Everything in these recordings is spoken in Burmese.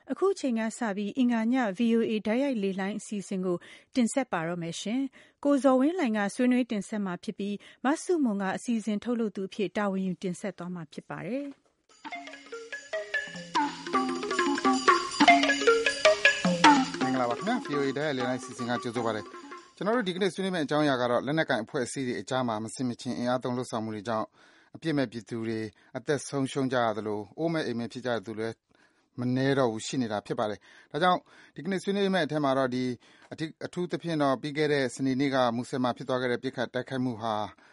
အခုချိန်ကစပြီးအင်္ဂါည VOA တိုက်ရိုက်လေလှိုင်းအစီအစဉ်ကိုတင်ဆက်ပါတော့မယ်ရှင်။ကိုဇော်ဝင်းလှိုင်ကဆွေးနွေးတင်ဆက်မှာဖြစ်ပြီးမဆုမွန်ကအစီအစဉ်ထုတ်လုပ်သူအဖြစ်တာဝန်ယူတင်ဆက်သွားမှာဖြစ်ပါတယ်။မင်္ဂလာပါခင်ဗျာ VOA တိုက်ရိုက်လေလှိုင်းအစီအစဉ်ကကြိုဆိုပါရစေ။ကျွန်တော်တို့ဒီကနေ့ဆွေးနွေးမယ့်အကြောင်းအရာကတော့လက်နက်ကိုင်အဖွဲ့အစည်းတွေအကြားမှာမစင်မချင်းအင်အားသုံးလှုပ်ဆောင်မှုတွေကြောင့်အပြစ်မဲ့ပြည်သူတွေအသက်ဆုံးရှုံးကြရသလိုအိုးမဲ့အိမ်မဲ့ဖြစ်ကြတဲ့သူတွေမနှဲတော့ဘူးရှိနေတာဖြစ်ပါတယ်။ဒါကြောင့်ဒီကနေ့ဆွေးနွေးမယ့်အထက်မှာတော့အထူးသဖြင့်တော့ပြီးခဲ့တဲ့စနေနေ့ကမူဆယ်မှာဖြစ်သွားခဲ့တဲ့ပြစ်ခတ်တိုက်ခိုက်မှုဟာ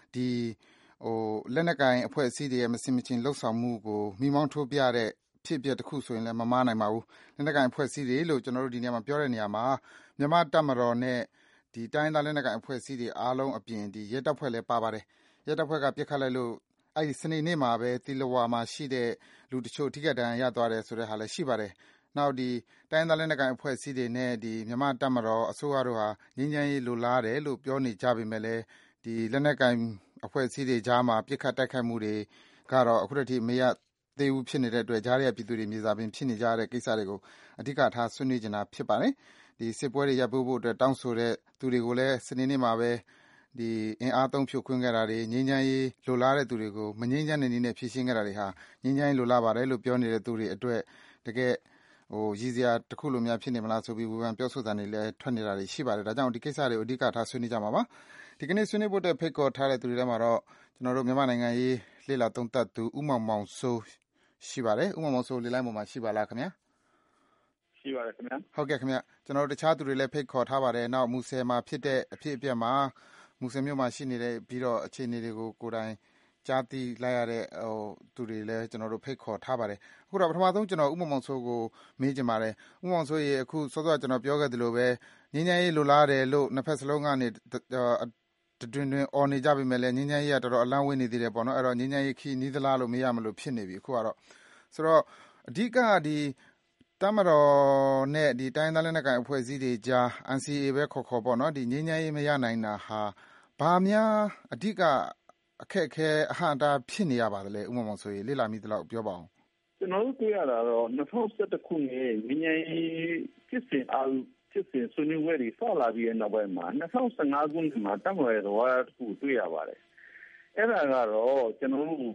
လက်နက်ကိုင်အဖွဲ့အစည်းတွေရဲ့မစင်မချင်းလှုပ်ဆောင်မှုကိုမိမောင်းထိုးပြတဲ့ဖြစ်ပျက်တစ်ခုဆိုရင်လည်းမမှားနိုင်ပါဘူး။လက်နက်ကိုင်အဖွဲ့အစည်းတွေလို့ကျွန်တော်တို့ဒီနေရာမှာပြောတဲ့နေရာမှာမြန်မာတပ်မတော်နဲ့တိုင်းသားလက်နက်ကိုင်အဖွဲ့အစည်းတွေအားလုံးအပြင်ရဲတပ်ဖွဲ့လည်းပါပါတယ်။ရဲတပ်ဖွဲ့ကပြစ်ခတ်လိုက်လို့အဲဒီစနေနေ့မှာပဲတီလဝါမှာရှိတဲ့လူတချို့ထိခိုက်ဒဏ်ရာရသွားတယ်ဆိုတဲ့ဟာလည်းရှိပါတယ်။နောက်တိုင်းသားလက်နက်ကိုင်အဖွဲ့အစည်းတွေနဲ့မြန်မာတပ်မတော်အစိုးရတို့ဟာငြိမ်းချမ်းရေးလိုလားတယ်လို့ပြောနေကြပေမဲ့လည်းလက်နက်ကိုင်အဖွဲ့အစည်းတွေကြားမှာပြစ်ခတ်တိုက်ခိုက်မှုတွေကတော့အခုထိမရသေးဘူးဖြစ်နေတဲ့အတွက်ကြားရတဲ့ပြည်သူတွေမြေစာပင်ဖြစ်နေကြတဲ့ကိစ္စတွေကိုအဓိကထားဆွေးနွေးနေတာဖြစ်ပါတယ်။စစ်ပွဲတွေရပ်ဖို့အတွက်တောင်းဆိုတဲ့သူတွေကိုလည်းစနေနေ့မှာပဲအင်အားသုံးဖြိုခွင်းခဲ့တာတွေငြိမ်းချမ်းရေးလိုလားတဲ့သူတွေကိုမငြိမ်းချမ်းတဲ့နည်းနဲ့ဖြေရှင်းခဲ့တာတွေဟာငြိမ်းချမ်းရေးလိုလားပါတယ်လို့ပြောနေတဲ့သူတွေအတွက်တကယ်ရည်စရာတစ်ခုလိုများဖြစ်နေမလားဆိုပြီးဝေဖန်ပြောဆိုတာတွေလည်းထွက်နေတာတွေရှိပါတယ်။ဒါကြောင့်ဒီကိစ္စတွေကိုအဓိကထားဆွေးနွေးကြမှာပါ။ဒီကနေ့ဆွေးနွေးဖို့အတွက်ဖိတ်ခေါ်ထားတဲ့သူတွေထဲမှာတော့ကျွန်တော်တို့မြန်မာနိုင်ငံရေးလေ့လာသုံးသပ်သူဦးမောင်မောင်စိုးရှိပါတယ်။ဦးမောင်မောင်စိုးလေလိုင်းပေါ်မှာရှိပါလားခင်ဗျာ။ရှိပါတယ်ခင်ဗျာ။ဟုတ်ကဲ့ခင်ဗျ။ကျွန်တော်တို့တခြားသူတွေလည်းဖိတ်ခေါ်ထားပါတယ်။နောက်မူဆယ်မှာဖြစ်တဲ့အဖြစ်အပျက်မှာမူဆယ်မြို့မှာရှိနေတဲ့ပြီးတော့အခြေအနေတွေကိုကိုယ်တိုင်ကြားသိလိုက်ရတဲ့သူတွေလည်းကျွန်တော်တို့ဖိတ်ခေါ်ထားပါတယ်။အခုတော့ပထမဆုံးကျွန်တော်ဦးမောင်မောင်စိုးကိုမေးချင်ပါတယ်။ဦးမောင်မောင်စိုးရေအခုစောစောကျွန်တော်ပြောခဲ့သလိုပဲငြိမ်းချမ်းရေးလိုလားတယ်လို့နှစ်ဖက်စလုံးကနေတွင်အော်နေကြပေမဲ့လည်းငြိမ်းချမ်းရေးကတော်တော်အလန့်ဝေးနေသေးတယ်ပေါ့နော်။အဲ့တော့ငြိမ်းချမ်းရေးခီးနီးသလားလို့မေးရမလို့ဖြစ်နေပြီအခုကတော့ဆိုတော့အဓိကတပ်မတော်နဲ့တိုင်းသားလက်နက်ကိုင်အဖွဲ့အစည်းတွေကြား NCA ပဲခေါ်ပေါ့နော်ငြိမ်းချမ်းရေးမရနိုင်တာဟာဘာများအဓိကအခက်အခဲအဟန့်အတားဖြစ်နေရပါသလဲဦးမောင်မောင်စိုးရေလေ့လာမိသလောက်ပြောပါဦး။ကျွန်တော်တို့တွေ့ရတာတော့2011ခုနှစ်ငြိမ်းချမ်းရေးဖြစ်စဉ်ဆွေးနွေးပွဲတွေစလာပြီးတဲ့နောက်ပိုင်းမှာ2015ခုနှစ်မှာတပ်မတော်ရဲ့သဘောထားတစ်ခုတွေ့ရပါတယ်။အဲ့ဒါကတော့ကျွန်တော်တို့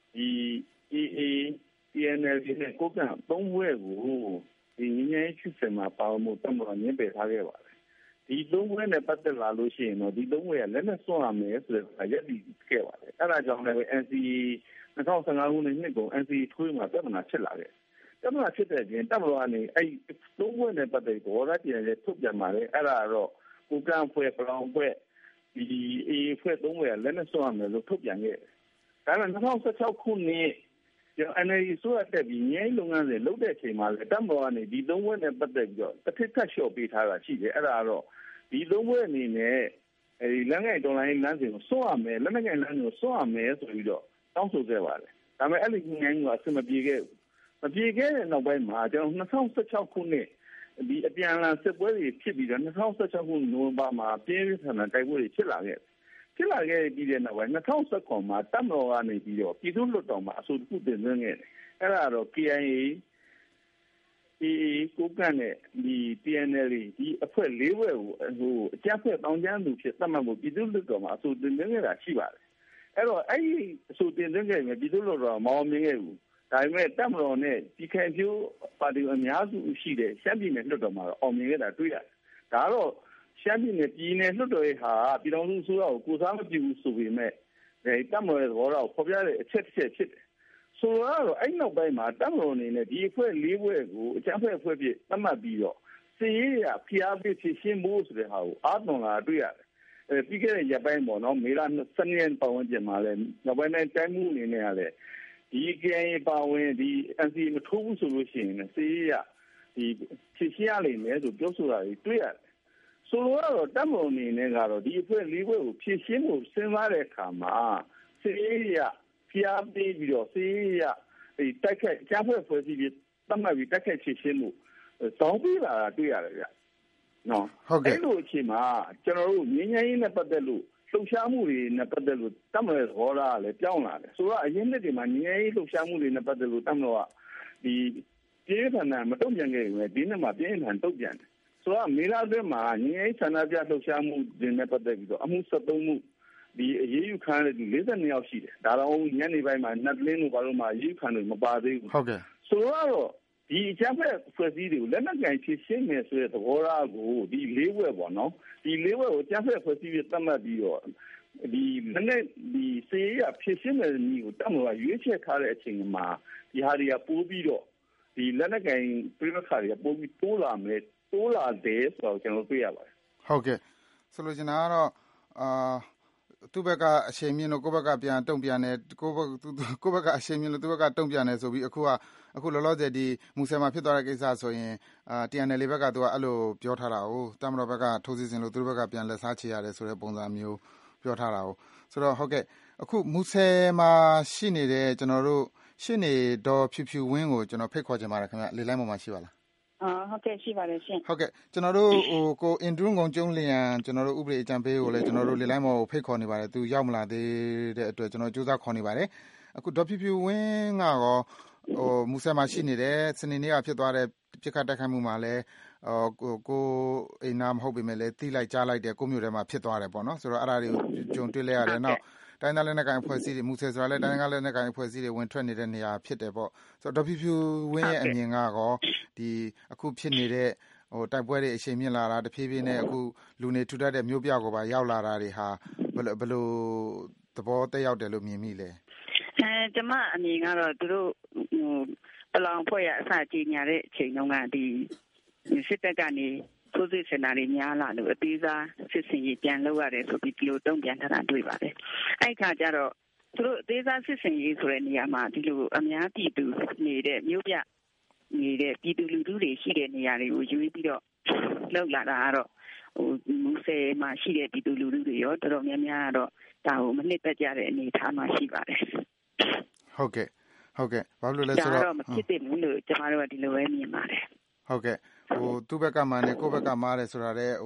AA PNL နဲ့ကိုကန့်သုံးဘွဲကိုငြိမ်းချမ်းရေးဖြစ်စဉ်မှာပါမှုတပ်မတော်ညှင်းပယ်ထားခဲ့ပါတယ်။ဒီသုံးဘွဲနဲ့ပတ်သက်လာလို့ရှိရင်တော့ဒီသုံးဘွဲကလက်နဲ့စွန့်ရမယ်ဆိုတဲ့ရက်တည်ခဲ့ပါတယ်။အဲ့ဒါကြောင့်လည်း NCA 2015ခုနှစ်ကုန် NCA ထိုးမှာပြဿနာဖြစ်လာတယ်။ပြဿနာဖြစ်တဲ့အပြင်တပ်မတော်ကနေအဲ့သုံးဘွဲနဲ့ပတ်သက်ပြီးသဘောထားပြန်လဲထုတ်ပြန်ပါတယ်။အဲ့ဒါကတော့ကိုကန့်အဖွဲ့ပလောင်အဖွဲ့AA အဖွဲ့သုံးဘွဲကလက်နဲ့စွန့်ရမယ်လို့ထုတ်ပြန်ခဲ့တယ်။ဒါပေမဲ့2016ခုနှစ်NLD ဆိုရတဲ့ငြိမ်းလုပ်ငန်းစဉ်လုပ်တဲ့အချိန်မှာလည်းတပ်မတော်ကနေဒီသုံးဘွဲနဲ့ပတ်သက်ပြီးတော့တစ်ထစ်ထပ်လျှော့ပေးထားတာရှိတယ်အဲ့ဒါကတော့ဒီသုံးဘွဲအနေနဲ့လက်ငယ်တော်လိုင်းလမ်းစဉ်ကိုစွန့်ရမယ်လက်ငယ်လမ်းစဉ်ကိုစွန့်ရမယ်ဆိုပြီးတော့တောင်းဆိုခဲ့ပါတယ်ဒါပေမဲ့အဲ့ဒီငြိမ်းကအဆင်မပြေခဲ့ဘူးမပြေခဲ့တဲ့နောက်ပိုင်းမှာကျွန်တော်2016ခုနှစ်ဒီအပြန်အလှန်စစ်ပွဲတွေဖြစ်ပြီးတော့2016ခုနှစ်နိုဝင်ဘာမှာပြင်းပြထန်ထန်တိုက်ပွဲတွေဖြစ်လာခဲ့ပြီးတဲ့နောက်ပိုင်း2019မှာတပ်မတော်ကနေပြီးတော့ပြည်သူ့လွှတ်တော်မှာအဆိုတစ်ခုတင်သွင်းခဲ့တယ်။အဲ့ဒါတော့ KIA, AA ကိုကန့်နဲ့PNL ဒီအဖွဲ့၄ဘွဲကိုအကြမ်းဖက်တောင်းကျမ်းသူဖြစ်သတ်မှတ်ဖို့ပြည်သူ့လွှတ်တော်မှာအဆိုတင်သွင်းခဲ့တာရှိပါတယ်။အဲ့တော့အဲ့ဒီအဆိုတင်သွင်းခဲ့ရင်ပြည်သူ့လွှတ်တော်မှာမအောင်မြင်ခဲ့ဘူး။ဒါပေမဲ့တပ်မတော်နဲ့ပြည်ခိုင်ဖြိုးပါတီအများစုရှိတဲ့ရှမ်းပြည်နယ်လွှတ်တော်မှာအောင်မြင်ခဲ့တာတွေ့ရတယ်။ဒါကတော့ရှမ်းပြည်နယ်လွှတ်တော်ရဲ့ဟာပြည်တော်စုအစိုးရကိုကိုစားမပြုဘူးဆိုပေမဲ့တပ်မတော်ရဲ့သဘောထားကိုဖော်ပြတဲ့အချက်တစ်ချက်ဖြစ်တယ်။ဆိုတော့အဲ့နောက်ပိုင်းမှာတပ်မတော်အနေနဲ့ဒီအဖွဲ့၄ဘွဲကိုအကြမ်းဖက်အဖွဲ့ဖြစ်သတ်မှတ်ပြီးတော့စစ်ရေးရဖိအားပေးဖြစ်ရှင်းဖို့ဆိုတဲ့ဟာကိုအားသွန်လာတွေ့ရတယ်။ပြီးခဲ့တဲ့ရက်ပိုင်းပေါ့နော်မေလ12ရက်ပတ်ဝန်းကျင်မှာလည်းနောက်ပိုင်းတိုင်းမှုအနေနဲ့ကလည်းဒီ KIA ပါဝင်ဒီ NCA မထိုးဘူးဆိုလို့ရှိရင်စစ်ရေးရဖြစ်ရှင်းရလိမ့်မယ်ဆိုပြောဆိုတာတွေတွေ့ရတယ်။ဆိုတော့တပ်မတော်အနေနဲ့ကတော့ဒီအဖွဲ့၄ဘွဲကိုဖြည့်ရှင်းဖို့စဉ်းစားတဲ့အခါမှာစစ်ရေးရဖိအားပေးပြီးတော့စစ်ရေးရတိုက်ခိုက်ကြားဖွဲ့ဖွဲ့စည်းပြီးသတ်မှတ်ပြီးတိုက်ခိုက်ဖြည့်ရှင်းမှုတောင်းပေးလာတာတွေ့ရတယ်ဗျ။နော်အဲ့လိုအချိန်မှာကျွန်တော်တို့ငြိမ်းချမ်းရေးနဲ့ပတ်သက်လို့လှုပ်ရှားမှုတွေနဲ့ပတ်သက်လို့တပ်မတော်သဘောထားကလည်းပြောင်းလာတယ်။ဆိုတော့အရင်နှစ်တွေမှာငြိမ်းချမ်းရေးလှုပ်ရှားမှုတွေနဲ့ပတ်သက်လို့တပ်မတော်ကဒီပြင်းထန်မတုံ့ပြန်ခဲ့ရင်ဒီနေ့မှာပြင်းထန်တုံ့ပြန်တယ်ဆိုတော့မေလာအတွင်းမှာငြိမ်းဆန္ဒပြလှုပ်ရှားမှုတွေနဲ့ပတ်သက်ပြီးတော့အမှု73မှုဒီအရေးယူခံရတဲ့သူ42ယောက်ရှိတယ်ဒါတော့ညနေပိုင်းမှာနတ်လင်းတို့ဘာလို့မှအရေးယူခံလို့မပါသေးဘူးဟုတ်ကဲ့ဆိုတော့ဒီအကြမ်းဖက်ဖွဲ့စည်းတွေကိုလက်နက်ကင်ဖြစ်ရှင်းနေဆိုတဲ့သဘောထားကိုဒီ၄ဘွဲ့ပေါ့နော်ဒီ၄ဘွဲ့ကိုအကြမ်းဖက်ဖွဲ့စည်းပြီးသတ်မှတ်ပြီးတော့ဒီလက်နက်ဒီစေရဖြစ်ရှင်းတဲ့မျိုးကိုတတ်မှာရွေးချယ်ထားတဲ့အချိန်မှာဒီဟာတွေကပိုးပြီးတော့ဒီလက်နက်ကင်ပြည်ပခါတွေကပိုးပြီးတိုးလာမယ်တိုးလာတယ်ဆိုတော့ကျွန်တော်တွေ့ရပါတယ်ဟုတ်ကဲ့ဆိုလိုချင်တာကတော့သူ့ဘက်ကအချိန်မြင့်လို့ကိုယ့်ဘက်ကပြန်တုံ့ပြန်တယ်ကိုယ့်ဘက်ကအချိန်မြင့်လို့သူ့ဘက်ကတုံ့ပြန်တယ်ဆိုပြီးအခုလောလောဆယ်ဒီမူဆယ်မှာဖြစ်သွားတဲ့ကိစ္စဆိုရင်TNL ဘက်ကသူကအဲ့လိုပြောထားတာကိုတမတော်ဘက်ကထိုးစစ်ဆင်လို့သူတို့ဘက်ကပြန်လက်စားချေရတယ်ဆိုတဲ့ပုံစံမျိုးပြောထားတာကိုဆိုတော့ဟုတ်ကဲ့အခုမူဆယ်မှာရှိနေတဲ့ကျွန်တော်တို့ရှင်းနေတော့ဖြူဖြူဝင်းကိုကျွန်တော်ဖိတ်ခေါ်ချင်ပါတယ်ခင်ဗျလေလိုင်းပေါ်မှာရှိပါလားဟုတ်ကဲ့ရှိပါတယ်ရှင်ဟုတ်ကဲ့ကျွန်တော်တို့ကိုအင်ဒရုံကုန်ကျုံလျံကျွန်တော်တို့ဥပဒေအကြံပေးကိုလည်းကျွန်တော်တို့လေလိုင်းပေါ်ကိုဖိတ်ခေါ်နေပါတယ်သူရောက်မလာသေးတဲ့အတွက်ကျွန်တော်စူးစမ်းခေါ်နေပါတယ်အခုဒေါ်ဖြူဖြူဝင်းကရောမူဆယ်မှာရှိနေတယ်စနေနေ့ကဖြစ်သွားတဲ့ပြစ်ခတ်တိုက်ခိုက်မှုမှာလည်းကိုအိမ်နာမဟုတ်ပေမဲ့လည်းတိလိုက်ကြားလိုက်တယ်ကိုမျိုးထဲမှာဖြစ်သွားတယ်ပေါ့နော်ဆိုတော့အဲ့ဒါတွေကိုကြုံတွေ့လဲရတယ်နောက်တိုင်းသားလက်နက်ကိုင်အဖွဲ့အစည်းတွေမူဆယ်ဆိုတာလည်းတိုင်းသားလက်နက်ကိုင်အဖွဲ့အစည်းတွေဝင်ထွက်နေတဲ့နေရာဖြစ်တယ်ပေါ့ဆိုတော့ဒေါ်ဖြူဖြူဝင်းရဲ့အမြင်ကရောဒီအခုဖြစ်နေတဲ့တိုက်ပွဲတွေအချိန်မြင့်လာတာတဖြည်းဖြည်းနဲ့အခုလူနေထူထပ်တဲ့မြို့ပြကိုပါရောက်လာတာတွေဟာဘယ်လိုသဘောတက်ရောက်တယ်လို့မြင်မိလဲကျမအမြင်ကတော့သူတို့ပလောင်ဖွဲ့ရအစကြီးညာတဲ့အချိန်တုန်းကဒီစစ်တပ်ကနေထိုးစစ်ဆင်တာတွေများလာလို့အသေးစားစစ်စင်ရေးပြန်လုပ်ရတယ်ဆိုပြီးဒီလိုတုံ့ပြန်ထားတာတွေ့ပါတယ်အဲ့ခါကျတော့သူတို့အသေးစားစစ်စင်ရေးဆိုတဲ့နေရာမှာဒီလိုအများပြည်သူနေတဲ့မြို့ပြနေတဲ့ပြည်သူလူထုတွေရှိတဲ့နေရာတွေကိုယူပြီးတော့လောက်လာတာကတော့မူဆယ်မှာရှိတဲ့ပြည်သူလူထုတွေရောတော်တော်များများကတော့ဒါကိုမနှစ်သက်ကြတဲ့အနေအထားမှာရှိပါတယ်ဟုတ်ကဲ့ဘာလို့လဲဆိုတော့ဒါတော့မဖြစ်သင့်ဘူးလို့ကျွန်တော်တို့ကဒီလိုပဲမြင်ပါတယ်ဟုတ်ကဲ့သူ့ဘက်ကမှနဲ့ကိုယ့်ဘက်ကမှားတယ်ဆိုတာလည်း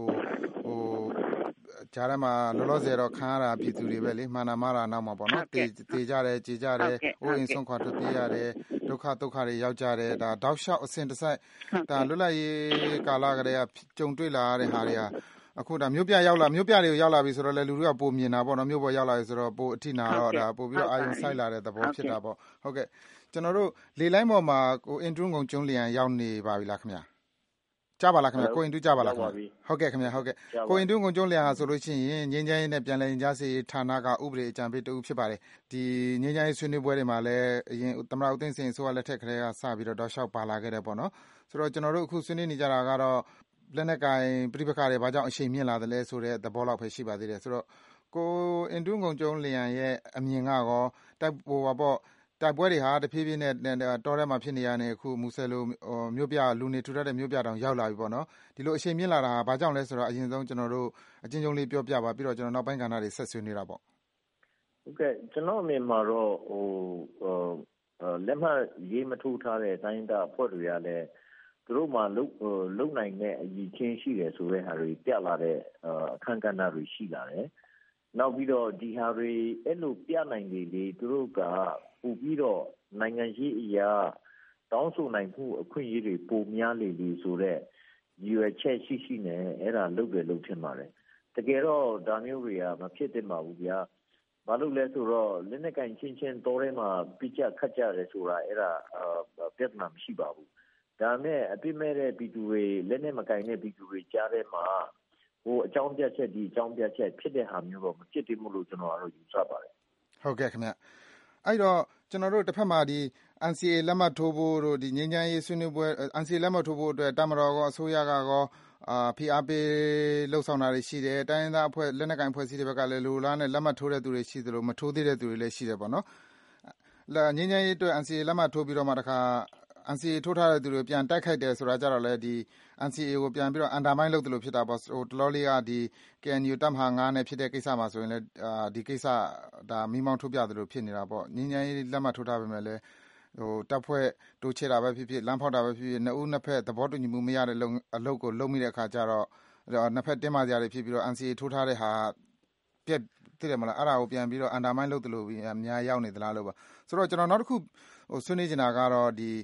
ကြားထဲမှာလောလောဆယ်တော့ခံရတာပြည်သူတွေပဲလေမှန်တာမှားတာနောက်မှာပေါ့နော်တေကြတယ်ကြေကြတယ်အိုးအိမ်ဆုံးခွာထွက်ပြေးရတယ်ဒုက္ခတွေရောက်ကြတယ်ဒါတောက်လျှောက်အစဉ်တစိုက်ဒါလွတ်လပ်ရေးကာလကတည်းကကြုံတွေ့လာရတဲ့ဟာတွေကအခုဒါမြို့ပြတွေကိုရောက်လာပြီဆိုတော့လေလူတွေကပိုမြင်တာပေါ့နော်မြို့ပေါ်ရောက်လာပြီဆိုတော့ပိုအထိနာတော့ဒါပိုပြီးတော့အာရုံစိုက်လာတဲ့သဘောဖြစ်တာပေါ့ဟုတ်ကဲ့ကျွန်တော်တို့လေလိုင်းပေါ်မှာကိုအင်ဒရုံကုန်ကျုံလျံရောက်နေပါပြီလားခင်ဗျာကြားပါလားခင်ဗျာကိုအင်ဒူကြားပါလားခင်ဗျာဟုတ်ကဲ့ခင်ဗျာဟုတ်ကဲ့ကိုအင်ဒူကုန်ကျုံလျံဟာဆိုလို့ရှိရင်ငြိမ်းချမ်းရေးနဲ့ပြန်လည်ရင်ကြားစေးဌာနကဥပဒေအကြံပေးတူဖြစ်ပါတယ်ဒီငြိမ်းချမ်းရေးဆွေးနွေးပွဲတွေမှာလည်းအရင်သမ္မတဦးသိန်းစိန်ဆိုရလက်ထက်ကလေးကစပြီးတော့တောက်လျှောက်ပါလာခဲ့တယ်ပေါ့နော်ဆိုတော့ကျွန်တော်တို့အခုဆွေးနွေးနေကြတာကတော့လက်နက်ကင်ပြိပခါတွေဘာကြောင့်အချိန်မြင့်လာတယ်လဲဆိုတဲ့သဘောလောက်ပဲရှိပါသေးတယ်ဆိုတော့ကိုအင်ဒူကုန်ကျုံလျံရဲ့အမြင်ကရောတိုက်ပွဲတွေဟာတဖြည်းဖြည်းနဲ့တောထဲမှာဖြစ်နေရတဲ့အခုမူဆယ်လိုမြို့ပြလူနေထူထပ်တဲ့မြို့ပြတောင်ရောက်လာပြီပေါ့နော်ဒီလိုအချိန်မြင့်လာတာဘာကြောင့်လဲဆိုတော့အရင်ဆုံးကျွန်တော်တို့အချင်းချင်းလေးပြောပြပါပြီးတော့ကျွန်တော်နောက်ပိုင်းကဏ္ဍတွေဆက်ဆွေးနေတာပေါ့ဟုတ်ကဲ့ကျွန်တော်အမြင်မှာတော့လက်မှတ်ရေးမထိုးထားတဲ့တိုင်းဒေသအဖွဲ့တွေကလည်းသူတို့မှလုံနိုင်တဲ့အရေးချင်းရှိတယ်ဆိုတဲ့ဟာတွေပြလာတဲ့အခန့်ကဏ္ဍတွေရှိလာတယ်နောက်ပြီးတော့ဒီဟာတွေအဲ့လိုပြနိုင်လေသူတို့ကပို့ပြီးတော့နိုင်ငံရေးအရာတောင်းဆိုနိုင်မှုအခွင့်အရေးတွေပိုများလေဆိုတဲ့ရည်ရွယ်ချက်ရှိနေအဲ့ဒါလုပ်ထင်ပါတယ်တကယ်တော့ဒါမျိုးတွေကမဖြစ်သင့်ပါဘူးဗျာဘာလို့လဲဆိုတော့လက်နက်ကင်ချင်းတောထဲမှာပြစ်ကြခတ်ကြတယ်ဆိုတာအဲ့ဒါပြဿနာမရှိပါဘူးဒါနဲ့အပြစ်မဲ့တဲ့ပြည်သူတွေလက်နက်မကင်တဲ့ပြည်သူတွေကြားထဲမှာအကြောင်းပြချက်ဖြစ်တဲ့ဟာမျိုးတော့မဖြစ်သေးဘူးလို့ကျွန်တော်ကတော့ယူဆပါတယ်ဟုတ်ကဲ့ခင်ဗျအဲ့တော့ကျွန်တော်တို့တစ်ဖက်မှာဒီ NCA လက်မှတ်ထိုးဖို့တို့ဒီငြိမ်းချမ်းရေးဆွေးနွေးပွဲ NCA လက်မှတ်ထိုးဖို့အတွက်တမတော်ကအစိုးရကရောဖိအားပေးလှုပ်ဆောင်တာတွေရှိတယ်တိုင်းရင်းသားအဖွဲ့လက်နက်ကိုင်အဖွဲ့အစည်းတွေဘက်ကလည်းလူလားနဲ့လက်မှတ်ထိုးတဲ့သူတွေရှိသလိုမထိုးသေးတဲ့သူတွေလည်းရှိတယ်ပေါ့နော်ငြိမ်းချမ်းရေးအတွက် NCA လက်မှတ်ထိုးပြီးတော့မှတခါ NCA ထိုးထားတဲ့သူတွေပြန်တိုက်ခိုက်တယ်ဆိုတာကြတော့လေဒီ NCA ကိုပြန်ပြီးတော့ undermine လုပ်တယ်လို့ဖြစ်တာပေါ့တလောလေးကဒီ KNU တပ်မဟာ9နဲ့ဖြစ်တဲ့ကိစ္စမှာဆိုရင်လည်းဒီကိစ္စဒါမိမောင်းထုတ်ပြတယ်လို့ဖြစ်နေတာပေါ့ငြိမ်းချမ်းရေးလက်မှတ်ထိုးထားပေမဲ့လည်းတပ်ဖွဲ့တိုးချဲ့တာပဲဖြစ်ဖြစ်လမ်းဖောက်တာပဲဖြစ်ဖြစ်နှစ်ဦးနှစ်ဖက်သဘောတူညီမှုမရတဲ့အလုပ်ကိုလုပ်မိတဲ့အခါကျတော့နှစ်ဖက်တင်းမာကြရဖြစ်ပြီးတော့ NCA ထိုးထားတဲ့ဟာပြက်သိတယ်မလားအဲ့ဒါကိုပြန်ပြီးတော့ undermine လုပ်တယ်လို့အများရောက်နေသလားလို့ပါဆိုတော့ကျွန်တော်နောက်တစ်ခုဆွေးနွေးချင်တာကတော့ဒီ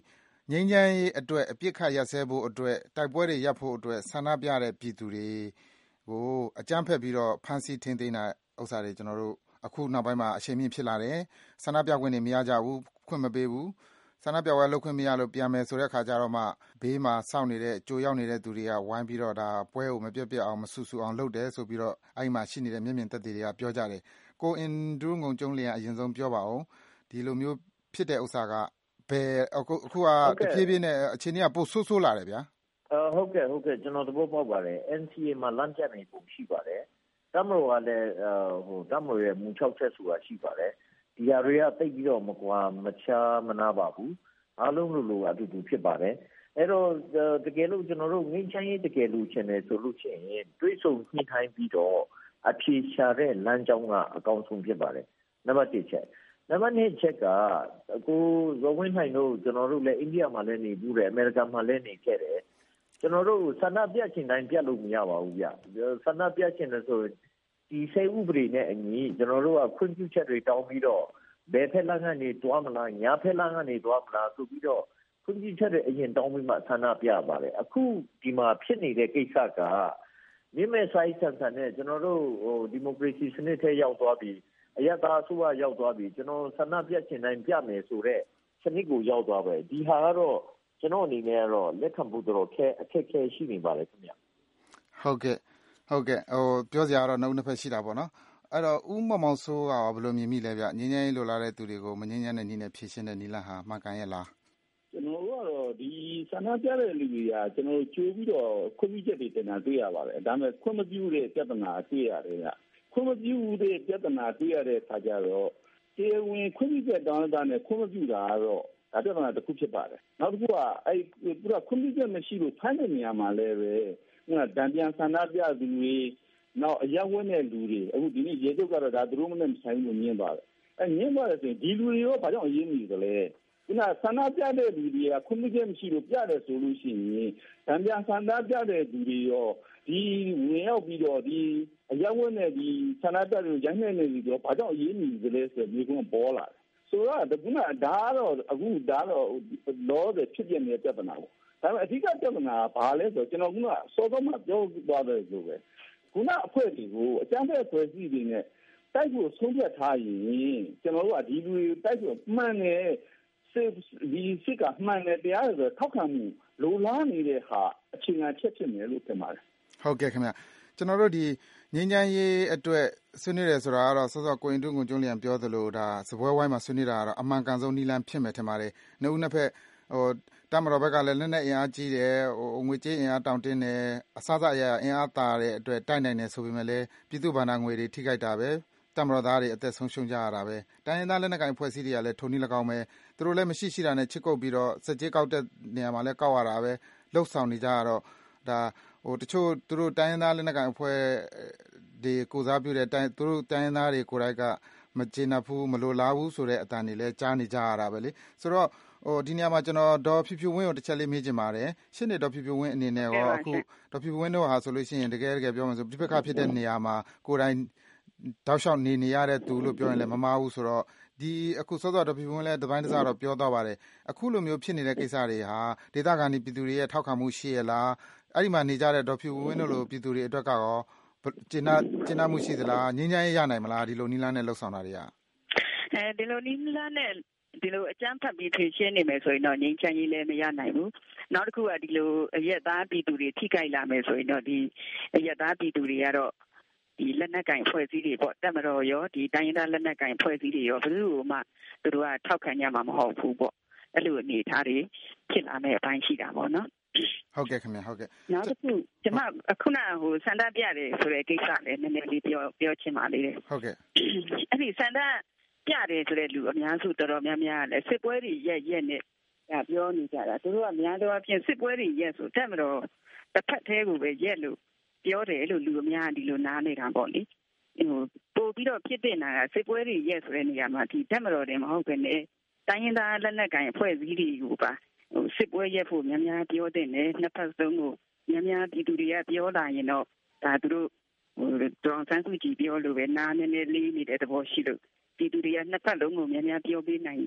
ငြိမ်းချမ်းရေးအတွက်အပြစ်ခတ်ရပ်စဲဖို့အတွက်တိုက်ပွဲတွေရပ်ဖို့အတွက်ဆန္ဒပြတဲ့ပြည်သူတွေကိုအကြမ်းဖက်ပြီးတော့ဖမ်းဆီးထိန်းသိမ်းတာဥစ္စာတွေကျွန်တော်တို့အခုနောက်ပိုင်းမှာအချိန်မြင့်ဖြစ်လာတယ်ဆန္ဒပြခွင့်တွေမရကြဘူးခွင့်မပေးဘူးဆန္ဒပြပွဲလုပ်ခွင့်မရလို့ပြန်မယ်ဆိုတဲ့ခါကျတော့မှဘေးမှာစောင့်နေတဲ့ကြိုရောက်နေတဲ့သူတွေကဝိုင်းပြီးတော့ဒါပွဲကိုမပြတ်ပြတ်အောင်မဆူဆူအောင်လုပ်တယ်ဆိုပြီးတော့အဲ့မှာရှိနေတဲ့မျက်မြင်သက်သေတွေကပြောကြတယ်ကိုအင်ဒူးငုံကျုံးလျင်အရင်ဆုံးပြောပါအောင်ဒီလိုမျိုးဖြစ်တဲ့ဥစ္စာကဘယ်အခုကတဖြည်းဖြည်းနဲ့အချိန်ကြီးကပိုဆိုးလာတယ်ဗျာဟုတ်ကဲ့ကျွန်တော်သဘောပေါက်ပါတယ် NCA မှာလမ်းပြနေပုံရှိပါတယ်တမတော်ကလည်းတမတော်ရဲ့မူ6ချက်ဆိုတာရှိပါတယ်ဒီဟာတွေကတိတ်ပြီးတော့မကွာမချာမနာပါဘူးအားလုံးလိုအတူတူဖြစ်ပါတယ်အဲ့တော့တကယ်လို့ကျွန်တော်တို့ငင်းချမ်းရေးတကယ်လို့ရှင်တယ်ဆိုလို့ရှိရင်တွေးဆုံညှိနှိုင်းပြီးတော့အဖြေရှာတဲ့လမ်းကြောင်းကအကောင်းဆုံးဖြစ်ပါတယ်နံပါတ်1ချက်နံပါတ်2ချက်ကကိုဇော်ဝင်းနိုင်တို့ကျွန်တော်တို့လည်းအိန္ဒိယမှာလည်းနေဘူးတယ်အမေရိကန်မှာလည်းနေခဲ့တယ်ကျွန်တော်တို့ဆန္ဒပြချင်တိုင်းပြတ်လို့မရပါဘူးဗျဆန္ဒပြချင်တယ်ဆိုဒီစေဥပဒေနဲ့အညီကျွန်တော်တို့ကခွင့်ပြုချက်တွေတောင်းပြီးတော့ဘယ်ဖက်လမ်းကနေတွားမလားညာဖက်လမ်းကနေတွားမလားဆိုပြီးတော့ခွင့်ပြုချက်တွေအရင်တောင်းပြီးမှဆန္ဒပြပါတယ်အခုဒီမှာဖြစ်နေတဲ့ကိစ္စကမြင့်မဲ့ဆိုင်ဆန်ဆန်နဲ့ကျွန်တော်တို့ဒီမိုကရေစီစနစ်ထဲရောက်သွားပြီးအရသာအစိုးရရောက်သွားပြီးကျွန်တော်ဆန္ဒပြချင်တိုင်းပြမယ်ဆိုတော့စနစ်ကိုရောက်သွားပဲဒီဟာကတော့ကျွန်တော်အနေနဲ့ကတော့လက်ခံဖို့တော့အခက်အခဲရှိနေပါတယ်ခင်ဗျဟုတ်ကဲ့ပြောစရာတော့နှုတ်နှစ်ဖက်ရှိတာပေါ့နော်အဲ့တော့ဦးမောင်မောင်စိုးကဘယ်လိုမြင်မိလဲဗျငင်းငင်းလိုလာတဲ့သူတွေကိုမငင်းငင်းတဲ့နည်းနဲ့ဖြေရှင်းတဲ့နည်းလမ်းဟာမှန်ကန်ရဲ့လားကျွန်တော်ကတော့ဒီဆန္ဒပြတဲ့လူတွေကကျွန်တော်ကြိုးပြီးတော့ခွင့်ပြုချက်တွေတင်တာတွေ့ရပါတယ်ဒါပေမဲ့ခွင့်မပြုတဲ့ပြဿနာတွေ့ရတယ်ဗျခွင့်မပြုတဲ့ပြဿနာတွေ့ရတဲ့အခါကျတော့တရားဝင်ခွင့်ပြုချက်တောင်းတာနဲ့ခွင့်မပြုတာကတော့ဒါပြဿနာတစ်ခုဖြစ်ပါတယ်နောက်တစ်ခုကအဲ့သူကခွင့်ပြုချက်မရှိလို့ဖမ်းတဲ့နေရာမှာလည်းပဲဒဏ်ပြန်ဆန္ဒပြသူတွေနောက်အရက်ဝင်းတဲ့လူတွေအခုဒီနေ့ရေတုတ်ကတော့ဒါသူတို့မနဲ့ဆိုင်လို့ညင်းပါတယ်အဲ့ညင်းပါတယ်ဆိုရင်ဒီလူတွေရောဘာကြောင့်အရေးမကြီးသလဲခုနဆန္ဒပြတဲ့လူတွေကခွင့်ပြုချက်မရှိလို့ပြတယ်ဆိုလို့ရှိရင်ဒဏ်ပြန်ဆန္ဒပြတဲ့လူတွေရောဒီဝင်ရောက်ပြီးတော့ဒီအရက်ဝင်းတဲ့ဒီဆန္ဒပြတွေရိုင်းနေနေပြီးတော့ဘာကြောင့်အရေးမကြီးသလဲဆိုတော့မျိုးကပေါ်လာတယ်ဆိုတော့ခုနဒါကတော့အခုဒါတော့လောတဲ့ဖြစ်ပြနေတဲ့ပြဿနာပေါ့ဒါပေမဲ့အဓိကပြဿနာကဘာလဲဆိုတော့ကျွန်တော်ကစောစောမှပြောသွားတယ်ဆိုပဲခုနအဖွဲ့တွေကိုအကြမ်းဖက်ဖွဲ့စည်းတွေနဲ့တိုက်ဖို့ဆုံးဖြတ်ထားရင်ကျွန်တော်တို့ကဒီလူတွေတိုက်ဖို့မှန်တယ်ဒီစစ်ကမှန်တယ်တရားဆိုထောက်ခံမှုလိုလားနေတဲ့ဟာအခြေခံချက်ဖြစ်မယ်လို့ထင်ပါတယ်ဟုတ်ကဲ့ခင်ဗျကျွန်တော်တို့ဒီငင်းချမ်းရေးအတွက်ဆွေးနွေးတယ်ဆိုတာကတော့စောစောကိုရင်တွန်းကိုကျုံးလျံပြောသလိုဒါစပွဲဝိုင်းမှာဆွေးနွေးတာကတော့အမှန်ကန်ဆုံးနည်းလမ်းဖြစ်မယ်ထင်ပါတယ်နှစ်ဦးနှစ်ဖက်တမတော်ဘက်ကလည်းလက်နဲ့အင်အားကြီးတယ်ငွေကြေးအင်အားတောင်းတင်းတယ်အစအရာအင်အားတာတဲ့အတွက်တိုက်နိုင်တယ်ဆိုပေမဲ့လည်းပြည်သူ့ဗန္ဒာငွေတွေထိခိုက်တာပဲတမတော်သားတွေအသက်ဆုံးရှုံးကြရတာပဲတိုင်းရင်းသားလက်နက်ကိုင်ဖွဲ့စည်းတွေကလည်းထုံနည်း၎င်းပဲသူတို့လည်းမရှိတာနဲ့ချစ်ကုပ်ပြီးတော့စက်ကြေးကောက်တဲ့နေရာမှာလည်းကောက်ရတာပဲလှုပ်ဆောင်နေကြရတော့ဒါတချို့သူတို့တိုင်းရင်းသားလက်နက်ကိုင်အဖွဲ့တွေကိုစားပြုတဲ့သူတို့တိုင်းရင်းသားတွေကိုယ်တိုင်ကမကျေနပ်ဘူးမလိုလားဘူးဆိုတဲ့အတန်တွေလည်းကြားနေကြရတာပဲလေဆိုတော့ဒီနေရာမှာကျွန်တော်ဒေါ်ဖြူဖြူဝင်းကိုတစ်ချက်လေးမေးချင်ပါတယ်ရှင်းနေဒေါ်ဖြူဖြူဝင်းအနေနဲ့ရောအခုဒေါ်ဖြူဖြူဝင်းတို့ဟာဆိုလို့ရှိရင်တကယ်ပြောမှဆိုပြစ်ခတ်ဖြစ်တဲ့နေရာမှာကိုယ်တိုင်တောက်လျှောက်နေရတဲ့သူလို့ပြောရင်လည်းမမှားဘူးဆိုတော့ဒီအခုစောစောဒေါ်ဖြူဖြူဝင်းလည်းတပိုင်းတစားတော့ပြောသွားပါတယ်အခုလိုမျိုးဖြစ်နေတဲ့ကိစ္စတွေဟာဒေသခံပြည်သူတွေရဲ့ထောက်ခံမှုရှိရလားအဲ့ဒီမှာနေကြတဲ့ဒေါ်ဖြူဝင်းတို့လိုပြည်သူတွေအတွက်ကရောကျဉ်းမှုရှိသလားငြင်းချမ်းရနိုင်မလားဒီလိုနီးလန်းနဲ့လှုပ်ဆောင်တာတွေကဒီလိုနီးလန်းနဲ့ဒီလိုအကြမ်းဖက်ပြီးဖြည့်ရှင်းနေမယ်ဆိုရင်တော့ငြိမ်းချမ်းရေးလည်းမရနိုင်ဘူးနောက်တစ်ခုကဒီလိုအရက်သားပြည်သူတွေထိခိုက်လာမယ်ဆိုရင်တော့ဒီအရက်သားပြည်သူတွေကတော့ဒီလက်နက်ကင်ဖွဲ့စည်းတွေပေါ့တက်မတော်ရောဒီတိုင်းရင်းသားလက်နက်ကင်ဖွဲ့စည်းတွေရောဘယ်သူမှသူတို့ကထောက်ခံကြမှာမဟုတ်ဘူးပေါ့အဲ့လိုအနေထားတွေဖြစ်လာမယ့်အပိုင်းရှိတာပေါ့နော်ဟုတ်ကဲ့ခင်ဗျဟုတ်ကဲ့နောက်တစ်ခုကျွန်မခုနဆန္ဒပြတယ်ဆိုတဲ့ကိစ္စလည်းနည်းနည်းလေးပြောချင်ပါသေးတယ်ဟုတ်ကဲ့အဲ့ဒီဆန္ဒပြတယ်ဆိုတဲ့လူအများစုတော်တော်များများလည်းစစ်ပွဲတွေရက်နဲ့ပြောနေကြတာသူတို့ကများသောအားဖြင့်စစ်ပွဲတွေရက်ဆိုတက်မတော်တစ်ဖက်သေးကိုပဲရက်လို့ပြောတယ်လို့လူအများဒီလိုနားနေတာပေါ့လေပို့ပြီးတော့ဖြစ်တင်တာကစစ်ပွဲတွေရက်ဆိုတဲ့နေရာမှာဒီတက်မတော်တယ်မဟုတ်ဘဲနဲ့တိုင်းရင်းသားလက်နက်ကိုင်အဖွဲ့အစည်းတွေကိုပါစစ်ပွဲရက်ဖို့များများပြောတဲ့နဲ့နှစ်ဖက်ဆုံးကိုများများပြည်သူတွေကပြောလာရင်တော့ဒါသူတို့ဒေါ်ဆန်းစုကြည်ပြောလို့ပဲနားနည်းနည်းလေးနေတဲ့သဘောရှိလို့ပြည်သူတွေကနှစ်ဖက်လုံးကိုများများပြောပေးနိုင်ရင်တော့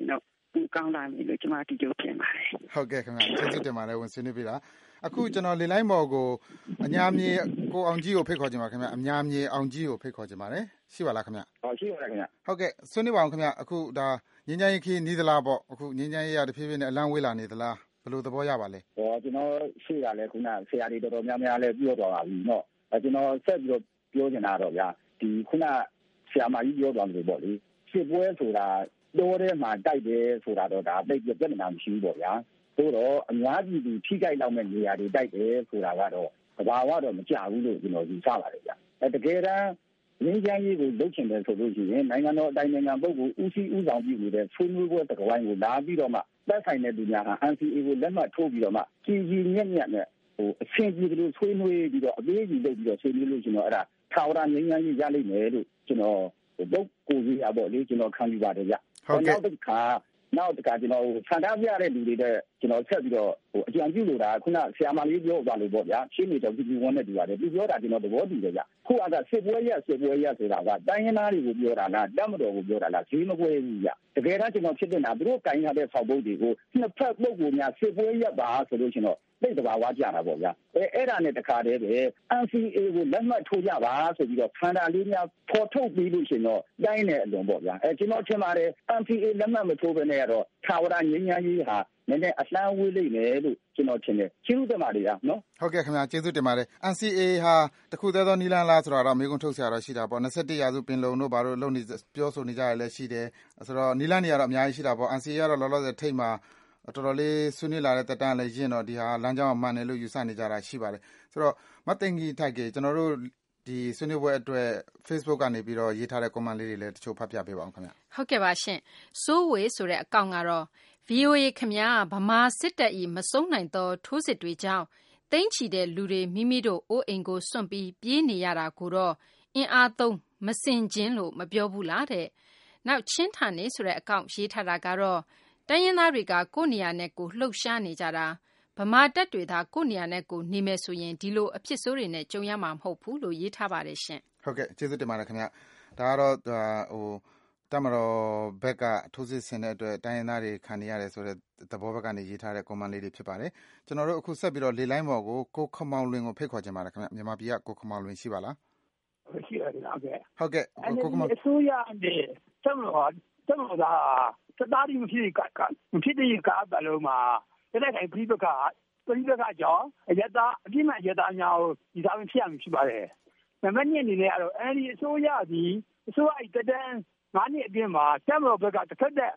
ပူကောင်းလာပြီလို့ကျွန်မဒီလိုပြင်ပါတယ်ဟုတ်ကဲ့ခင်ဗျာကျေးဇူးတင်ပါတယ်ဝင်ဆွေးနွေးပြတာအခုကျွန်တော်လေလိုင်းမော်ကိုအညာမြေကိုအောင်ကြီးကိုဖိတ်ခေါ်ခြင်းပါခင်ဗျာအညာမြေအောင်ကြီးကိုဖိတ်ခေါ်ခြင်းပါတယ်ရှိပါလားခင်ဗျာရှိပါတယ်ခင်ဗျာဟုတ်ကဲ့ဆွေးနွေးပါအောင်ခင်ဗျာအခုဒါငင်းချမ်းရေးခင်းနီးသလားပေါ့အခုငင်းချမ်းရေးရတဖြည်းဖြည်းနဲ့အလံဝေးလာနေသလားဘယ်လိုသဘောရပါလဲကျွန်တော်ရှိရလဲခုနဆရာတွေတော်တော်များများလဲပြောသွားပါပြီเนาะကျွန်တော်ဆက်ပြီးတော့ပြောနေတာတော့ဗျာဒီခုနဆရာမကြီးပြောသွားတယ်ပေါ့လေစစ်ပွဲဆိုတာတိုးထဲမှာတိုက်တယ်ဆိုတာတော့ဒါသိပြဿနာမရှိဘူးပေါ့ဗျာသို့တော့အများပြည်သူထိခိုက်လောက်မဲ့နေရာတွေတိုက်တယ်ဆိုတာကတော့သဘာဝတော့မကြဘူးလို့ကျွန်တော်ယူဆပါတယ်ဗျာတကယ်တမ်းငင်းချမ်းရေးကိုလုပ်ချင်တယ်ဆိုလို့ရှိရင်နိုင်ငံတော်အတိုင်းနိုင်ငံပုဂ္ဂိုလ်ဦးစီးဦးဆောင်ပြုနေတဲ့ဆွေးနွေးပွဲတစ်ဝိုင်းကိုလာပြီးတော့မှသက်ဆိုင်တဲ့သူများဟာ NCA ကိုလက်မှတ်ထိုးပြီးတော့မှကြီးကြီးညက်ညက်နဲ့အဆင်ပြေတယ်လို့ဆွေးနွေးပြီးတော့အသေးကြီးလုပ်ပြီးတော့ဆွေးနွေးလို့ကျွန်တော်အဲ့ဒါထာဝရငြိမ်းချမ်းရေးရလိမ့်မယ်လို့ကျွန်တော်ပုဂ္ဂိုလ်ကြီးအပေါ့လေကျွန်တော်ခံယူပါတယ်ဗျဟုတ်ကဲ့နောက်တစ်ခါကျွန်တော်ဆန္ဒပြတဲ့လူတွေတဲ့ကျွန်တော်ဆက်ပြီးတော့အကြံပြုလို့တာခုနဆရာမလေးပြောသွားလို့ပေါ့ဗျာရှင်းနေတော့ဒီဝန်နဲ့တူပါတယ်သူပြောတာကျွန်တော်သဘောတူတယ်ဗျခုကစစ်ပွဲရဆိုတာကတိုင်းရင်းသားတွေကိုပြောတာလားတပ်မတော်ကိုပြောတာလားဈေးမကွဲဘူးဗျတကယ်တော့ကျွန်တော်ဖြစ်နေတာသူတို့ကိုင်းရတဲ့ဆောက်ပုတ်တွေကိုနှစ်ဖက်ပုဂ္ဂိုလ်များစစ်ပွဲရပါဆိုလို့ကျွန်တော်သိတဘာဝကြတာပေါ့ဗျာအဲ့ဒါနဲ့တခါတည်းပဲ NCA ကိုလက်မှတ်ထိုးကြပါဆိုပြီးတော့ခန္ဓာလေးများပေါ်ထုတ်ပြီးလို့ရှင်တော့တိုင်းနေအလွန်ပေါ့ဗျာကျွန်တော်ထင်ပါတယ် NCA လက်မှတ်မထိုးဘဲနဲ့ကတော့ထာဝရငြိမ်းချမ်းရေးဟာနည်းနည်းအလှမ်းဝေးလိမ့်မယ်လို့ကျွန်တော်ထင်တယ်ကျေးဇူးတင်ပါတယ်နော်ဟုတ်ကဲ့ခင်ဗျာကျေးဇူးတင်ပါတယ် NCA ဟာတခုတည်းသောနီလန်းလားဆိုတော့မေးခွန်းထုတ်ဆရာတော့ရှိတာပေါ့21ရာစုပင်လုံတို့ဘာလို့လုပ်နေပြောဆိုနေကြရလဲရှိတယ်ဆိုတော့နီလန်းတွေကတော့အများကြီးရှိတာပေါ့ NCA ကတော့လောလောဆယ်ထိတ်မှာတော်တော်လေးဆွေးနွေးလာတဲ့တက်တန်းလည်းရင့်တော့ဒီဟာလမ်းကြောင်းအမှန်တယ်လို့ယူဆနေကြတာရှိပါတယ်ဆိုတော့မသိင်ကြီးထိုက်ကကျွန်တော်တို့ဒီဆွေးနွေးပွဲအတွက် Facebook ကနေပြီးတော့ရေးထားတဲ့ comment လေးတွေလည်းတချို့ဖတ်ပြပေးပါအောင်ခင်ဗျဟုတ်ကဲ့ပါရှင်စိုးဝေဆိုတဲ့အကောင့်ကတော့ VOA ခင်ဗျာဗမာစစ်တပ်ဤမဆုံးနိုင်သောထိုးစစ်တွေကြောင့်တိမ့်ချီတဲ့လူတွေမိမိတို့အိုးအိမ်ကိုစွန့်ပြီးပြေးနေရတာကိုတော့အင်အားသုံးမစင်ခြင်းလို့မပြောဘူးလားတဲ့နောက်ချင်းထာနေဆိုတဲ့အကောင့်ရေးထားတာကတော့တိုင်းရင်းသားတွေကကိုယ့်နေရာနဲ့ကိုလှုပ်ရှားနေကြတာဗမာတပ်တွေသာကိုယ့်နေရာနဲ့ကိုနေမယ်ဆိုရင်ဒီလိုအဖြစ်ဆိုးတွေနဲ့ကြုံရမှာမဟုတ်ဘူးလို့ရေးထားပါတယ်ရှင်ဟုတ်ကဲ့ကျေးဇူးတင်ပါတယ်ခင်ဗျဒါကတော့တမတော်ဘက်ကထိုးစစ်ဆင်တဲ့အတွက်တိုင်းရင်းသားတွေခံနေရတယ်ဆိုတဲ့သဘောဘက်ကနေရေးထားတဲ့ comment လေးတွေဖြစ်ပါတယ်ကျွန်တော်တို့အခုဆက်ပြီးတော့လေလိုင်းပေါ်ကိုကိုခမောင်လွင်ကိုဖိတ်ခေါ်ချင်ပါတယ်ခင်ဗျမြန်မာပြည်ကကိုခမောင်လွင်ရှိပါလားရှိပါတယ်ဟုတ်ကဲ့ကိုခမောင်အစိုးရနဲ့တမတော်ကစတားဒီမဖြစ်တဲ့ကားလုံးမှာတဲ့ခိုင်ပြိပကကြောင့်အပြစ်မှန်ရတာများကိုဒီစားဖြစ်ရမှာဖြစ်ပါတယ်နံပါတ်2အနေနဲ့ကတော့အဲဒီအစိုးရသည်အစိုးရအတက်တန်း9နှစ်အတွင်းမှာတမတော်ဘက်ကတစ်ခါတည်း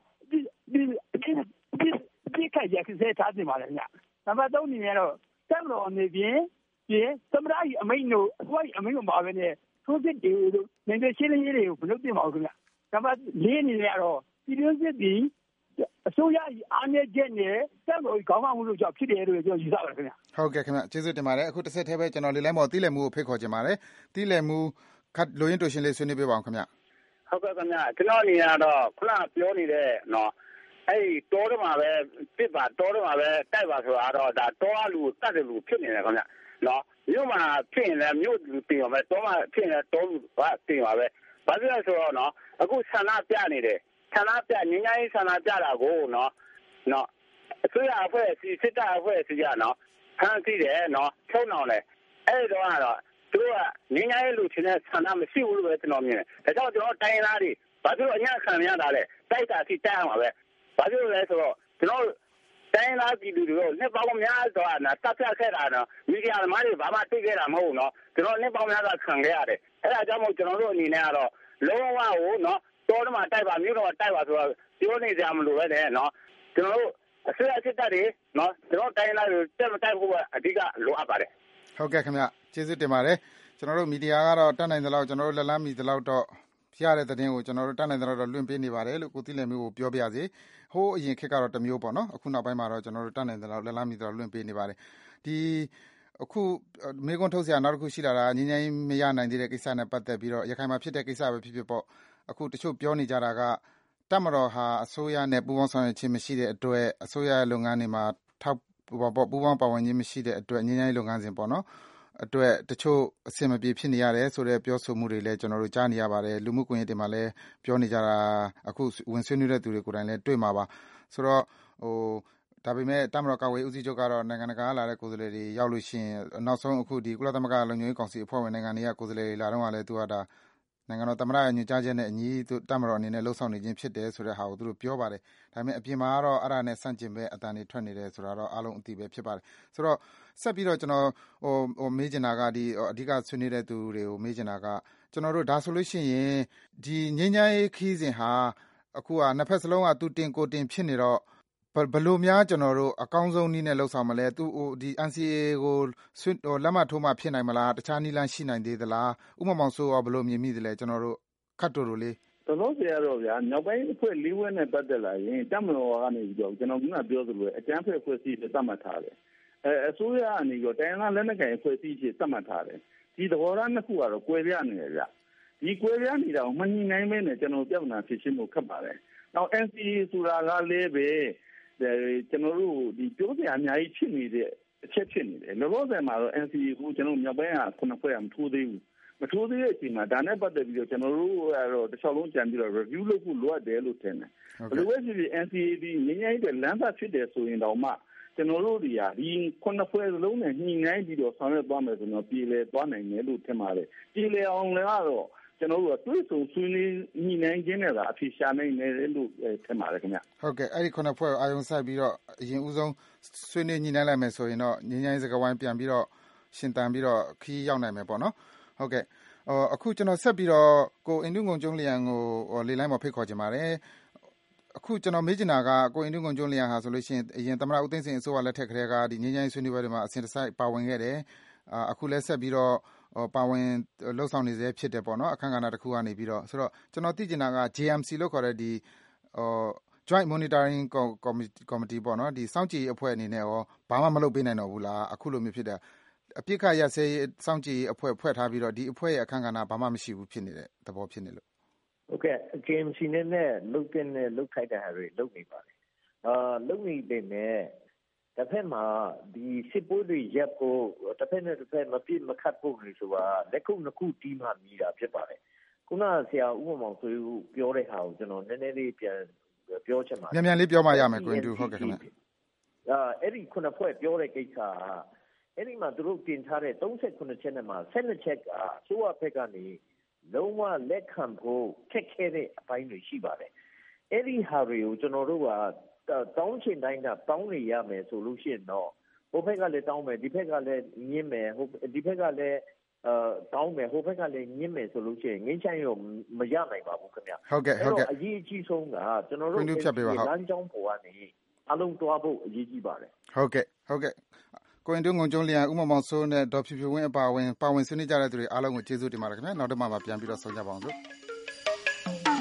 ဒီခိုင်ရခဲ့တဲ့ထားတင်ပါလေညနံပါတ်3အနေနဲ့တော့တမတော်အနေဖြင့်သမရအမိန့်တို့အစိုးရအမိန့်မှာပဲနဲ့ထိုးစစ်တွေကိုနိုင်ငံရှင်းလင်းရေးတွေကိုမလုပ်တင်ပါဘူးခင်ဗျနံပါတ်4အနေနဲ့ကတော့ပြည်တွင်းစစ်သည်အစိုးရအားနည်းချက်နဲ့တက်လို့ခေါင်းမမှုလို့ကြောင့်ဖြစ်တယ်လို့ပြောယူဆပါတယ်ခင်ဗျဟုတ်ကဲ့ခင်ဗျကျေးဇူးတင်ပါတယ်အခုတစ်ဆက်တည်းပဲကျွန်တော်လေလိုင်းပေါ်တီးလည်မှုကိုဖိတ်ခေါ်ချင်ပါတယ်တီးလည်မှုလိုရင်းတူရှင်လေးဆွေးနွေးပေးပါအောင်ခင်ဗျဟုတ်ကဲ့ခင်ဗျကျွန်တော်အနေနဲ့တော့ခုနပြောနေတဲ့နော်အဲ့ဒီတောထဲမှာပဲတစ်ပါတောထဲမှာပဲတိုက်ပါဆိုတာတော့ဒါတောအလူတတ်တယ်လူဖြစ်နေတယ်ခင်ဗျနော်မြို့မှာဖြစ်ရင်လည်းမြို့လူတင်ပါပဲတောမှာဖြစ်ရင်တောလူကတင်ပါပဲဘာဖြစ်လဲဆိုတော့နော်အခုဆန္ဒပြနေတယ်ဆန္ဒပြငင်းငိုင်းဆန္ဒပြတာကိုနော်အစိုးရအဖွဲ့အစည်းစစ်တပ်အဖွဲ့အစည်းကနော်ဖမ်းဆီးတယ်နော်ချုံအောင်လဲအဲ့တော့ကတော့သူကငင်းငိုင်းလူချင်းတဲ့ဆန္ဒမရှိဘူးလို့ပဲကျွန်တော်မြင်တယ်ဒါကြောင့်ကျွန်တော်တိုင်းသားတွေဘာဖြစ်လို့အညံ့ခံရတာလဲတိုက်တာစီတိုက်အောင်ပါပဲဘာဖြစ်လို့လဲဆိုတော့ကျွန်တော်တိုင်းသားပြည်သူတို့နှစ်ပေါင်းများစွာတပ်ဖြတ်ခဲ့တာနော်မီဒီယာသမားတွေဘာမှသိခဲ့တာမဟုတ်ဘူးနော်ကျွန်တော်နှစ်ပေါင်းများစွာခံခဲ့ရတယ်အဲ့ဒါကြောင့်မို့ကျွန်တော်တို့အနေနဲ့ကတော့လုံးဝကိုနော်တော်တော်မှတိုက်ပါမြို့တော်တိုက်ပါဆိုတော့ပြောနေကြမလို့ပဲနဲ့နော်ကျွန်တော်တို့အစိုးရစစ်တပ်တွေနော်ကျွန်တော်တိုင်းသားတွေတက်မတိုက်ဖို့အဓိကလိုအပ်ပါတယ်ဟုတ်ကဲ့ခင်ဗျကျေးဇူးတင်ပါတယ်ကျွန်တော်တို့မီဒီယာကတော့တက်နိုင်သလောက်ကျွန်တော်တို့လက်လန်းမီသလောက်တော့ရတဲ့သတင်းကိုကျွန်တော်တို့တက်နိုင်သလောက်တော့လွှင့်ပေးနေပါတယ်လို့ကိုတိလယ်မျိုးကိုပြောပြရစီဟိုးအရင်ခေတ်ကတော့တမျိုးပေါ့နော်အခုနောက်ပိုင်းမှာတော့ကျွန်တော်တို့တက်နိုင်သလောက်လက်လန်းမီသလောက်လွှင့်ပေးနေပါတယ်ဒီအခုမေကွန်ထုတ်စရာနောက်တစ်ခုရှိလာတာငင်းငိုင်းမရနိုင်သေးတဲ့ကိစ္စနဲ့ပတ်သက်ပြီးတော့ရခိုင်မှာဖြစ်တဲ့ကိစ္စပဲဖြစ်ဖြစ်ပေါ့အခုတချို့ပြောနေကြတာကတပ်မတော်ဟာအစိုးရနဲ့ပူးပေါင်းဆောင်ရွက်ခြင်းမရှိတဲ့အတွက်အစိုးရရဲ့လုပ်ငန်းတွေမှာပူးပေါင်းပါဝင်ခြင်းမရှိတဲ့အတွက်ငြိမ်းချမ်းရေးလုပ်ငန်းစဉ်ပေါ့နော်အတွက်တချို့အဆင်မပြေဖြစ်နေရတယ်ဆိုတဲ့ပြောဆိုမှုတွေလည်းကျွန်တော်တို့ကြားနေရပါတယ်လူမှုကွန်ရက်တွေမှာလည်းပြောနေကြတာအခုဝင်ဆွေးနွေးတဲ့သူတွေကိုယ်တိုင်လည်းတွေ့မှာပါဆိုတော့ဒါပေမဲ့တမတော်ကာဝေးဦးစီးချုပ်ကတော့နိုင်ငံတကာလာတဲ့ကိုယ်စားလှယ်တွေရောက်လို့ရှိရင်နောက်ဆုံးအခုဒီကုလသမဂ္ဂလုံခြုံရေးကောင်စီအဖွဲ့ဝင်နိုင်ငံတွေကကိုယ်စားလှယ်တွေလာတော့လည်းသူကဒါနိုင်ငံတော်သမ္မတရဲ့ညွှန်ကြားချက်နဲ့အညီတမတော်အနေနဲ့လှုပ်ဆောင်နေခြင်းဖြစ်တယ်ဆိုတဲ့ဟာကိုသူတို့ပြောပါတယ်ဒါပေမဲ့အပြင်မှာကတော့အဲ့ဒါနဲ့ဆန့်ကျင်ပဲအတန်တွေထွက်နေတယ်ဆိုတာတော့အားလုံးအသိပဲဖြစ်ပါတယ်ဆိုတော့ဆက်ပြီးတော့ကျွန်တော်မေးချင်တာကဒီအဓိကဆွေးနွေးတဲ့သူတွေကိုမေးချင်တာကကျွန်တော်တို့ဒါဆိုလို့ရှိရင်ဒီငြိမ်းချမ်းရေးခီးစဉ်ဟာအခုကနှစ်ဖက်စလုံးကသူတင်ကိုတင်ဖြစ်နေတော့ဘယ်လိုများကျွန်တော်တို့အကောင်းဆုံးနည်းနဲ့လှုပ်ဆောင်မလဲသူဒီ NCA ကိုလက်မှတ်ထိုးမှဖြစ်နိုင်မလားတခြားနည်းလမ်းရှိနိုင်သေးသလားဥပမာဆိုဘယ်လိုမြင်မိသလဲကျွန်တော်တို့ခတ်တူလေးတော်တော်ဆရာတော့ဗျာနောက်ပိုင်းအဖွဲ့၄ဝက်နဲ့ပတ်သက်လာရင်တမတော်ကနေပြီးတော့ကျွန်တော်ကပြောသလိုအကြမ်းဖက်အဖွဲ့အစည်းတွေသတ်မှတ်ထားတယ်အစိုးရကနေပြီးတော့တိုင်းရင်းသားလက်နက်ကိုင်အဖွဲ့အစည်းတွေသတ်မှတ်ထားတယ်ဒီသဘောထားနှစ်ခုကတော့ကွဲပြားနေတယ်ဗျဒီကွဲပြားနေတာကိုမညီနိုင်မဲနဲ့ကျွန်တော်ပြဿနာဖြစ်ရှင်းဖို့ခက်ပါတယ်နောက် NCA ဆိုတာကလည်းပဲကျွန်တော်တို့ဒီပြောစရာအများကြီးဖြစ်နေတဲ့အချက်ဖြစ်နေတယ်လောလောဆယ်မှာတော့ NCA ကိုကျွန်တော်မြောက်ပိုင်းက9ဖွဲ့မထိုးသေးဘူးမထိုးသေးတဲ့အချိန်မှာဒါနဲ့ပတ်သက်ပြီးတော့ကျွန်တော်တို့ကတော့တစ်လျှောက်လုံးကြံပြီးတော့ review လုပ်ဖို့လိုအပ်တယ်လို့ထင်တယ်ဘယ်လိုပဲဖြစ်ဖြစ် NCA ဒီငြိမ်းချမ်းရေးတဲ့လမ်းပတ်ဖြစ်တယ်ဆိုရင်တော့မှကျွန်တော်တို့ဒီဟာဒီ9ဖွဲ့စလုံးနဲ့ညှိနှိုင်းပြီးတော့ဆောင်ရွက်သွားမယ်ဆိုတော့ပြည်လဲသွားနိုင်တယ်လို့ထင်ပါတယ်ပြည်လဲအောင်လည်းကတော့ကျွန်တော်တို့ကတွေးဆုံဆွေးနွေးညှိနှိုင်းခြင်းနဲ့ကအဖြေရှာနိုင်တယ်လို့ထင်ပါတယ်ခင်ဗျဟုတ်ကဲ့အဲ့ဒီ9ဖွဲ့အာယုံစိုက်ပြီးတော့အရင်ဦးဆုံးဆွေးနွေးညှိနှိုင်းလိုက်မယ်ဆိုရင်တော့ငြိမ်းချမ်းရေးစကားဝိုင်းပြန်ပြီးတော့ရှင်တန်ပြီးတော့ခီးရောက်နိုင်မယ်ပေါ့နော်ဟုတ်ကဲ့အခုကျွန်တော်ဆက်ပြီးတော့ကိုအင်ဒုငုံကျုံးလျံကိုလေလိုင်းမှာဖိတ်ခေါ်ချင်ပါတယ်အခုကျွန်တော်မေးချင်တာကကိုအင်ဒုငုံကျုံးလျံဟာဆိုလို့ရှိရင်အရင်သမ္မတဦးသိန်းစိန်အစိုးရလက်ထက်ကတည်းကဒီငြိမ်းချမ်းရေးဆွေးနွေးပွဲတွေမှာအစဉ်တစိုက်ပါဝင်ခဲ့တယ်အခုလည်းဆက်ပြီးတော့ပါဝင်လှုပ်ဆောင်နေစေဖြစ်တယ်ပေါ့နော်အခမ်းကဏ္ဍတစ်ခုကနေပြီးတော့ဆိုတော့ကျွန်တော်သိချင်တာက JMC လို့ခေါ်တဲ့ဒီJoint Monitoring Committee ပေါ့နော်ဒီစောင့်ကြည့်အဖွဲ့အနေနဲ့ရောဘာမှမလုပ်ပေးနိုင်တော့ဘူးလားအခုလိုမျိုးဖြစ်တယ်အပြစ်ခတ်ရစေးစောင့်ကြည့်အဖွဲ့ဖွဲ့ထားပြီးတော့ဒီအဖွဲ့ရဲ့အခမ်းကဏ္ဍဘာမှမရှိဘူးဖြစ်နေတဲ့သဘောဖြစ်နေလို့ဟုတ်ကဲ့ JMC နဲ့လုတ်တဲ့နဲ့လုတ်ခိုက်တဲ့ဟာတွေလုတ်နေပါတယ်လုတ်နေတယ်နဲ့တစ်ဖက်မှာဒီစစ်ပွဲတွေရပ်ဖို့တစ်ဖက်နဲ့တစ်ဖက်မပြစ်မခတ်ဖို့လို့ဆိုတာလက်ခုနှစ်ခုတီးမှမြည်တာဖြစ်ပါတယ်ခုနဆရာဦးမောင်ဆိုပြောတဲ့ဟာကိုကျွန်တော်နည်းနည်းလေးပြန်ပြောချင်ပါတယ်မြန်လေးပြောမှရမယ်ကွင်တူဟုတ်ကဲ့ခင်ဗျအဲ့ဒီခုနှစ်ဖွဲ့ပြောတဲ့ကိစ္စအဲ့ဒီမှာသူတို့တင်ထားတဲ့38ချက်နဲ့မှာ12ချက်ကအစိုးရဘက်ကနေလုံးဝလက်ခံဖို့ခက်ခဲတဲ့အပိုင်းတွေရှိပါတယ်အဲ့ဒီဟာတွေကိုကျွန်တော်တို့ကတောင်းချင်တိုင်းကတောင်းနေရမယ်ဆိုလို့ရှိရင်တော့ဟိုဘက်ကလည်းတောင်းမယ်ဒီဘက်ကလည်းညှင်းမယ်ဒီဘက်ကလည်းတောင်းမယ်ဟိုဘက်ကလည်းညှင်းမယ်ဆိုလို့ရှိရင်ငင်းချိုင်းရောမရနိုင်ပါဘူးခင်ဗျဟုတ်ကဲ့ဟုတ်ကဲ့အရေးကြီးဆုံးကကျွန်တော်တို့လမ်းကြောင်းပေါ်ကနေအလုံးသွားဖို့အရေးကြီးပါတယ်ဟုတ်ကဲ့ဟုတ်ကဲ့ကိုရင်တုံငုံကျုံးလျံဥမမောင်စိုးနဲ့ဒေါ်ဖြူဖြူဝင်းအပါဝင်ဆွေးနွေးကြတဲ့သူတွေအားလုံးကိုကျေးဇူးတင်ပါတယ်ခင်ဗျာနောက်တစ်မှပြန်ပြီးတော့ဆုံကြပါအောင်စို့